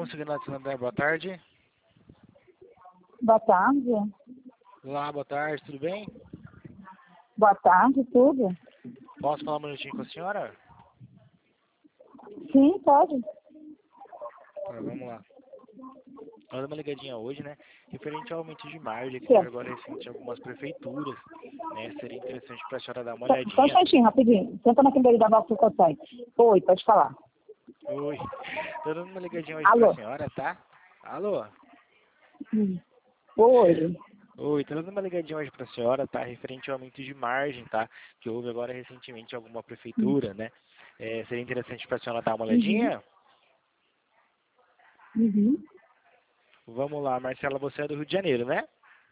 Consignado Santander, boa tarde. Boa tarde. Olá, boa tarde, tudo bem? Boa tarde, tudo? Posso falar um minutinho com a senhora? Sim, pode. Tá, vamos lá. Vou dar uma ligadinha hoje, né? Referente ao aumento de margem que teve Certo. agora recente em algumas prefeituras, né? Seria interessante para a senhora dar uma Só um olhadinha. instantinho, rapidinho. Senta naquele ali da Vasco que eu saio. Oi, pode falar. Oi, tô dando uma ligadinha hoje para a Alô? senhora, tá? Alô? Hum. Oi. Oi, tô dando uma ligadinha hoje para a senhora, tá? Referente ao aumento de margem, tá? Que houve agora recentemente em alguma prefeitura, né? Seria interessante para a senhora dar uma Uhum. olhadinha? Uhum. Vamos lá, Marcela, você é do Rio de Janeiro, né?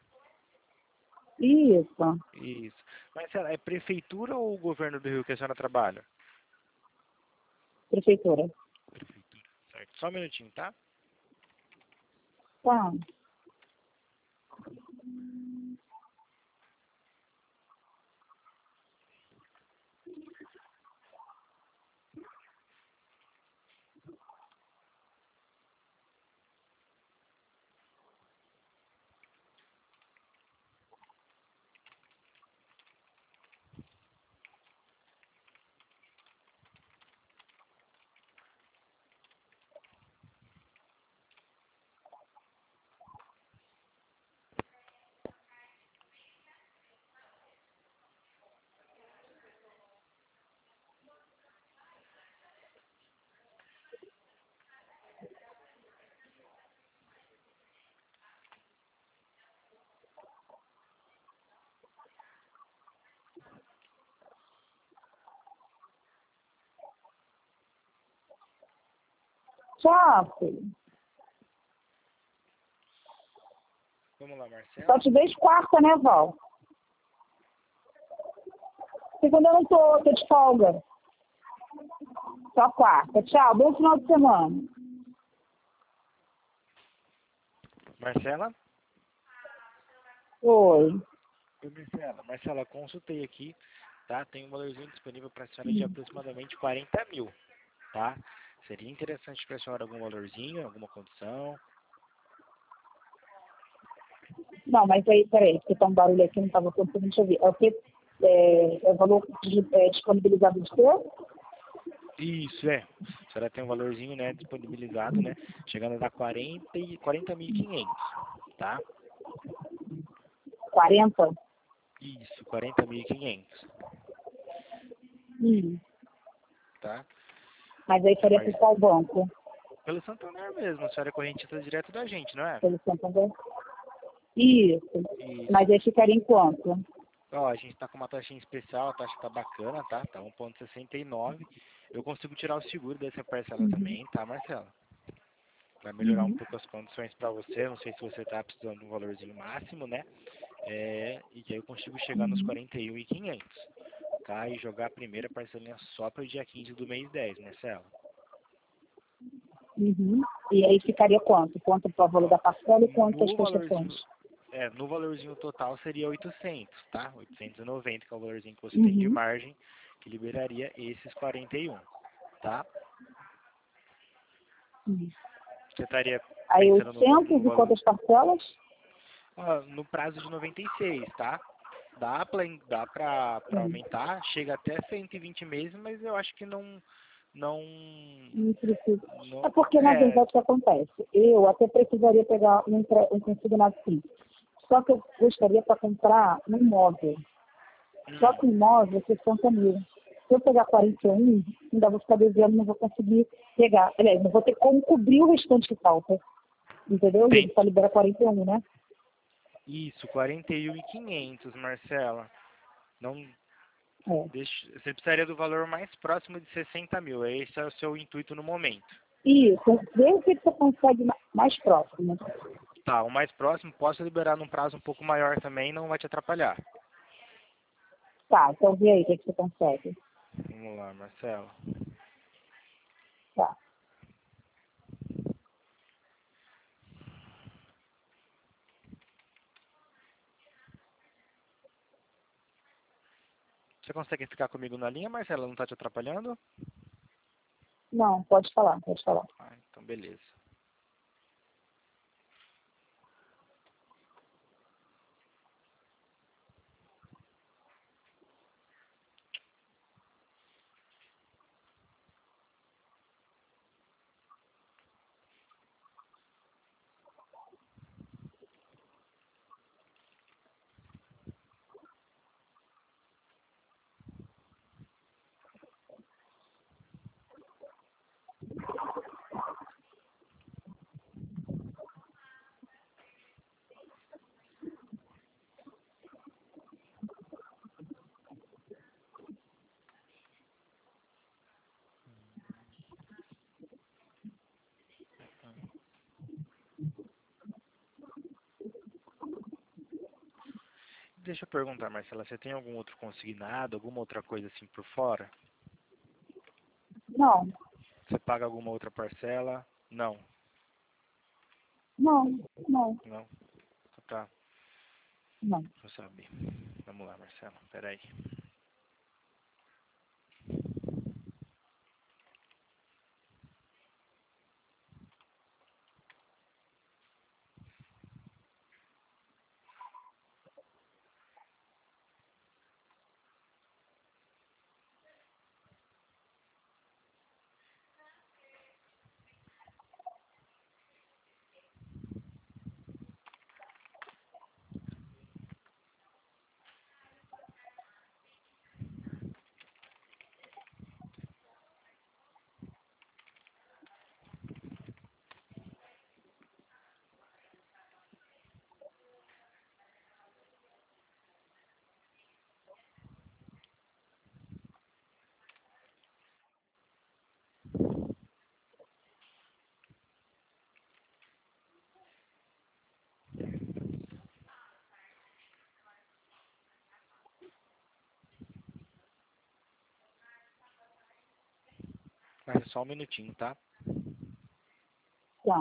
Isso. Isso. Marcela, é prefeitura ou o governo do Rio que a senhora trabalha? Prefeitura. Prefeitura. Certo. Só um minutinho, tá? Tá. Tchau, filho. Vamos lá, Só Marcela. te vejo quarta, né, Val? Segunda eu não tô de folga. Só quarta. Tchau, bom final de semana. Marcela? Oi. Oi, Marcela. Marcela, consultei aqui, tá? Tem um valorzinho disponível para a senhora de aproximadamente 40 mil, tá? Seria interessante para a senhora algum valorzinho, alguma condição? Não, mas aí, peraí, porque tá um barulho aqui, não estava conseguindo te ouvir. É o que? É o valor disponibilizado de teu? Isso, é. A senhora tem um valorzinho, né, disponibilizado, né? Chegando a dar 40.500, tá? 40? Isso, 40.500, Hum. tá? Mas aí seria por qual banco? Pelo Santander mesmo, a senhora é correntista direto da gente, não é? Pelo Santander? Isso. Isso. Mas aí ficaria em quanto? Ó, a gente tá com uma taxinha especial, a taxa tá bacana, tá? Tá 1,69. Eu consigo tirar o seguro dessa parcela Uhum. também, tá, Marcela? Vai melhorar um Uhum. pouco as condições para você. Não sei se você tá precisando de um valorzinho máximo, né? E que aí eu consigo chegar nos Uhum. 41.500, tá? E jogar a primeira parcelinha só para o dia 15 do mês 10, Marcela. Uhum. E aí ficaria quanto? Quanto para o valor Ó, da parcela e quanto as no prestações? valorzinho, no valorzinho total seria 800, tá? 890, que é o valorzinho que você tem de Uhum. margem, que liberaria esses 41, tá? Uhum. Você estaria Aí pensando no 800 e valor, quantas parcelas? no prazo de 96, tá? Dá pra Uhum. aumentar, chega até 120 meses, mas eu acho que não, Não precisa. É não, porque, na verdade, o que acontece? Eu até precisaria pegar um consignado sim. Só que eu gostaria para comprar um imóvel. Só que o imóvel é 60 mil. Se eu pegar 41, ainda vou ficar devendo, não vou conseguir pegar. Aliás, não vou ter como cobrir o restante que falta. Entendeu? E tem, ele só libera 41, né? isso, 41.500, Marcela. Não, É. você precisaria do valor mais próximo de 60 mil, esse é o seu intuito no momento. Isso, vê o que você consegue mais próximo. Tá, o mais próximo posso liberar num prazo um pouco maior também, não vai te atrapalhar. Tá, então vê aí o que você consegue. Vamos lá, Marcela. Tá. Você consegue ficar comigo na linha, Marcela? Não tá te atrapalhando? Não, pode falar, pode falar. Ah, então beleza. Deixa eu perguntar, Marcela, você tem algum outro consignado, alguma outra coisa assim por fora? Não, Você paga alguma outra parcela? Não, não, não, não. Tá, não. deixa eu saber. Vamos lá, Marcela, peraí. Mas é só um minutinho, tá? Tá.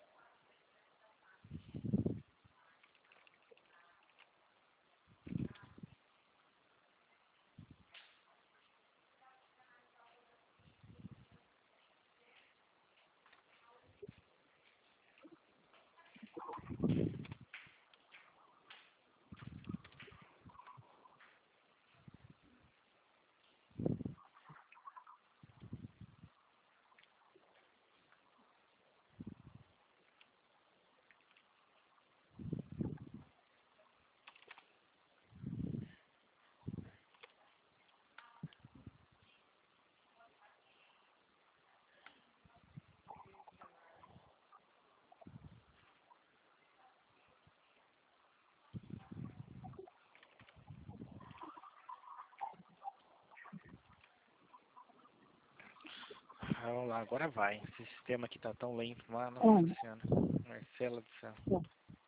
Vamos lá, agora vai. Esse sistema aqui tá tão lento, mano. Nossa É, senhora. Marcela do céu. tá.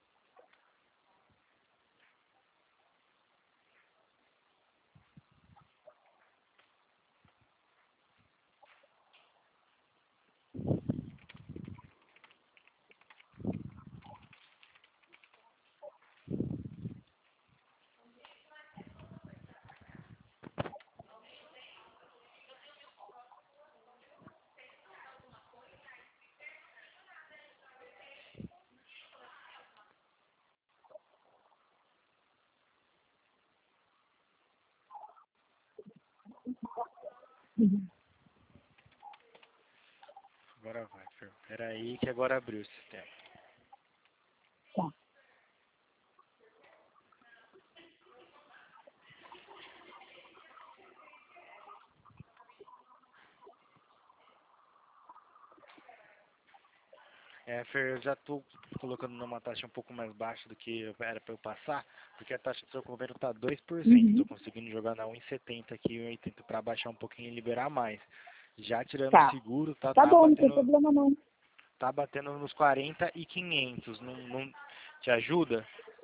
Uhum. Agora vai, Fer. Peraí que agora abriu o sistema. Tá. Fer, eu já tô colocando numa taxa um pouco mais baixa do que era pra eu passar, porque a taxa de seu governo tá 2%. Tô Uhum. conseguindo jogar na 1,70 aqui, 1,80 pra baixar um pouquinho e liberar mais. Já tirando o Tá. seguro, tá, Tá bom, não tem problema não. tá batendo nos 40 e 500. Não te ajuda?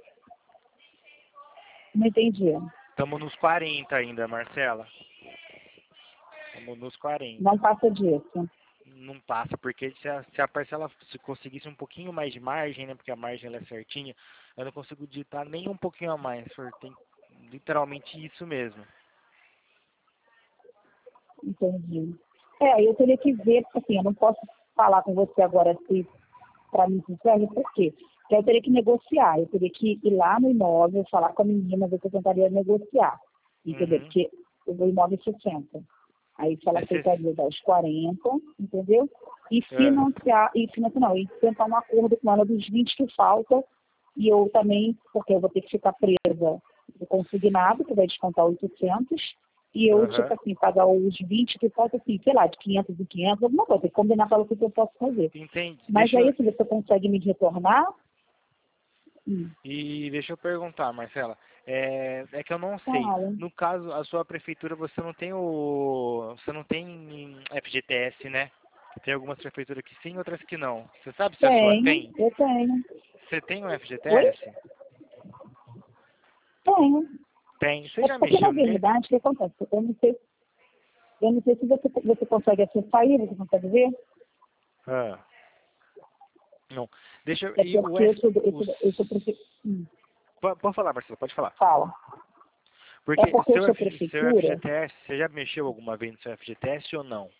Não entendi. Estamos nos 40 ainda, Marcela. Estamos nos 40. Não passa disso. Não passa, porque se a parcela se conseguisse um pouquinho mais de margem, né? Porque a margem ela é certinha, eu não consigo digitar nem um pouquinho a mais. Tem literalmente isso mesmo. Entendi. É, eu teria que ver, assim, eu não posso falar com você agora se para mim se serve, por quê? Porque eu teria que negociar, eu teria que ir lá no imóvel, falar com a menina, ver se eu tentaria negociar, entendeu? Uhum. Porque o meu imóvel é 60. Aí se ela aceitaria dar os 40, entendeu? E financiar, não, e tentar um acordo com ela dos 20 que falta, e eu também, porque eu vou ter que ficar presa do consignado, que vai descontar 800, e eu, tipo Aham. assim, pagar os 20 que falta, assim, sei lá, de 500 em 500, alguma coisa, tem que combinar com ela o que eu posso fazer. Entendi. Mas aí, se você consegue me retornar, Deixa eu perguntar, Marcela. É que eu não sei. fala. No caso, a sua prefeitura, você não tem FGTS, né? Tem algumas prefeituras que sim, outras que não. Você sabe se a sua Tenho, tem? eu tenho. Você tem um Oi? FGTS? Tenho. Tem. Você É já porque, na mexeu nele? verdade, o que acontece? Eu não sei se você consegue acessar ele, você consegue ver? Ah, não. Deixa eu... É E porque eu sou prefeitura. Pode falar, Marcelo, pode falar. Fala. É Porque porque eu sou seu prefeitura. FGTS, você já mexeu alguma vez no seu FGTS ou não?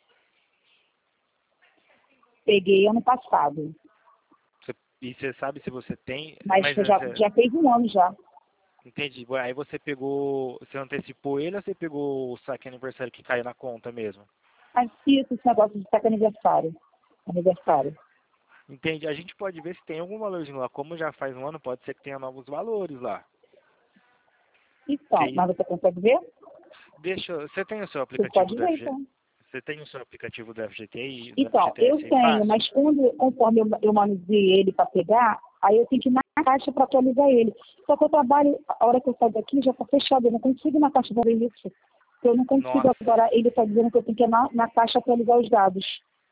Peguei ano passado. E você sabe se você tem... Mas Mas, já fez um ano já. entendi. Aí você pegou... Você antecipou ele ou você pegou o saque aniversário que caiu na conta mesmo? Mas isso, esse negócio de saque aniversário. Aniversário. Entende? A gente pode ver se tem algum valorzinho lá. Como já faz um ano, pode ser que tenha novos valores lá. Que Então, aí, mas você consegue ver? você tem o seu Você aplicativo pode do ver, FG, então. você tem o seu aplicativo do FGTI, do Então, eu FGTS aí tenho, fácil? mas conforme eu manuseei ele para pegar, aí eu tenho que ir na caixa para atualizar ele. Só que eu trabalho, a hora que eu saio daqui já está fechado, eu não consigo ir na caixa fazer isso. Eu não consigo Nossa. agora, ele está dizendo que eu tenho que ir na caixa atualizar os dados.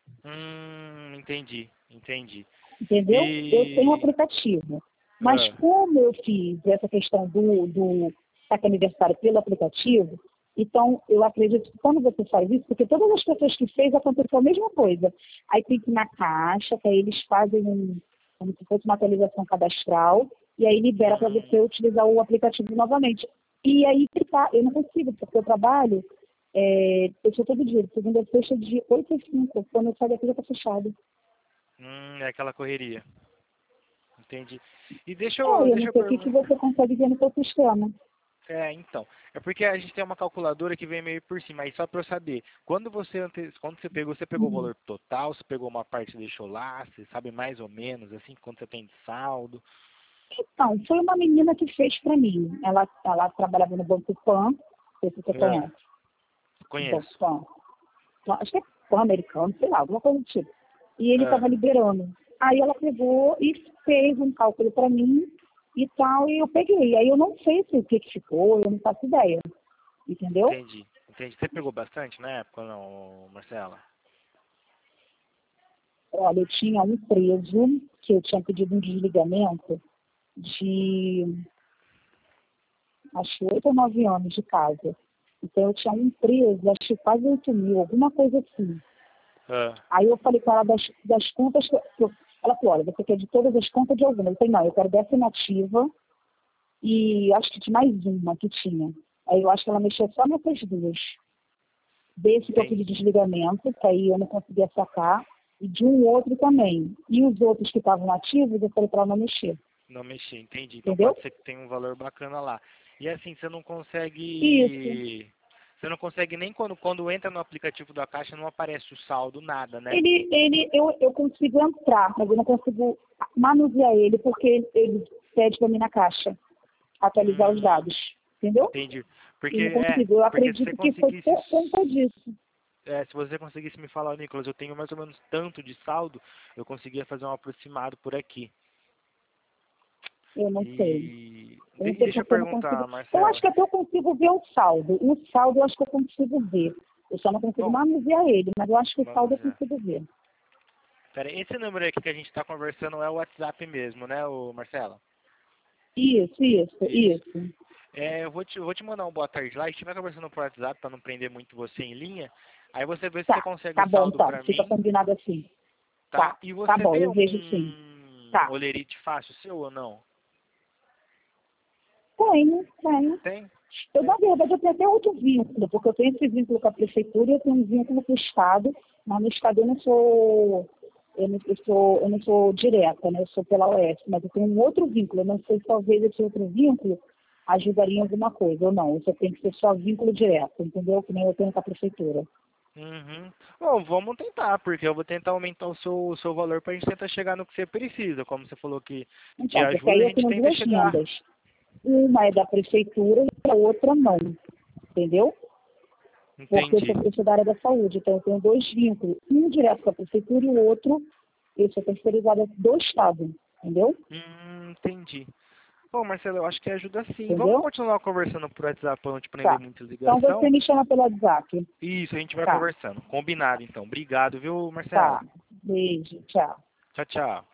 Entendi. Entendeu? Eu tenho um E aplicativo. Mas ah, como eu fiz essa questão do saque aniversário pelo aplicativo, então eu acredito que quando você faz isso, porque todas as pessoas que fez aconteceu a mesma coisa. Aí tem que ir na caixa, que aí eles fazem como se fosse uma atualização cadastral, e aí libera para você utilizar o aplicativo novamente. E aí que tá, eu não consigo, porque eu trabalho, eu sou todo dia, de segunda a sexta, de 8 às 5. Quando eu saio daqui já está fechado. é aquela correria. Entendi. E Eu deixa não eu sei o que, que perguntar. você consegue ver no seu sistema. Então, é porque a gente tem uma calculadora que vem meio por cima, aí só para eu saber, quando você pegou o valor total, você pegou uma parte e deixou lá, você sabe mais ou menos, assim, quanto você tem de saldo? Então, foi uma menina que fez para mim. Ela trabalhava no Banco Pan, não sei se você É, conhece, o Banco conheço. Pan. Acho que é Pan americano, sei lá, alguma coisa do tipo. E ele É, estava liberando. Aí ela pegou e fez um cálculo para mim e tal, e eu peguei. Aí eu não sei se o que ficou, eu não faço ideia. Entendeu? entendi. Você pegou bastante na época, não, Marcela? Olha, eu tinha um preso que eu tinha pedido um desligamento de acho que 8 ou 9 anos de casa. Então eu tinha um preso, acho que quase 8 mil, alguma coisa assim. É, Aí eu falei com ela das contas ela falou, olha, você quer de todas as contas de alguma? Eu falei, não, eu quero dessa inativa e acho que de mais uma que tinha. Aí eu acho que ela mexeu só nessas duas. Desse que eu pedi entendi. desligamento, que aí eu não conseguia sacar, e de um outro também. E os outros que estavam ativos, eu falei para ela não mexer. Não mexi, entendi. Então Entendeu? pode ser que tenha um valor bacana lá. E assim, você não Isso. consegue. Você não consegue nem quando entra no aplicativo da Caixa, não aparece o saldo, nada, né? Eu consigo entrar, mas eu não consigo manusear ele, porque ele pede para mim na caixa atualizar os Hum, dados, entendeu? entendi. Eu não consigo. Eu Porque se você acredito que foi conseguisse. por conta disso. Se você conseguisse me falar, Nicolas, eu tenho mais ou menos tanto de saldo, eu conseguia fazer um aproximado por aqui. Eu não sei. Eu não E sei deixa eu porque eu não consigo. perguntar, Eu acho Marcela. que até eu consigo ver o saldo. O saldo eu acho que eu consigo ver. Eu só não consigo Bom, manusear ele, mas eu acho que o saldo vamos eu ver. consigo ver. Pera aí, esse número aqui que a gente está conversando é o WhatsApp mesmo, né, Marcela? Isso. Isso. Eu vou te mandar um boa tarde lá. A gente estiver conversando por WhatsApp para não prender muito você em linha. Aí você vê se você Tá. consegue Tá o bom, saldo então. para Fica mim, combinado assim. tá? Tá. E Tá você bom, tem eu vejo algum sim. Tá. olerite fácil seu ou não? Tenho. Tem? Eu, na Tem. verdade, eu tenho até outro vínculo, porque eu tenho esse vínculo com a prefeitura e eu tenho um vínculo com o Estado, mas no Estado eu não sou direta, né? Eu sou pela OS, mas eu tenho um outro vínculo. Eu não sei se talvez esse outro vínculo ajudaria em alguma coisa ou não. Isso tem que ser só vínculo direto, entendeu? Que nem eu tenho com a prefeitura. Uhum. Bom, vamos tentar, porque eu vou tentar aumentar o seu valor para a gente tentar chegar no que você precisa. Como você falou que te Então, porque ajuda, aí a eu gente tenho tenta duas chegar. rendas. Uma é da prefeitura e a outra não, entendeu? Porque Entendi. eu sou da área da saúde, então eu tenho dois vínculos, um direto com a prefeitura e o outro, eu sou terceirizada do Estado, entendeu? Entendi. Bom, Marcelo, eu acho que ajuda sim. Vamos Entendeu? continuar conversando por WhatsApp para não te prender Tá. muita Então ligação? você me chama pelo WhatsApp. Isso, a gente vai Tá, conversando. Combinado, então. Obrigado, viu, tá. Marcela? Beijo, tchau. Tchau, tchau.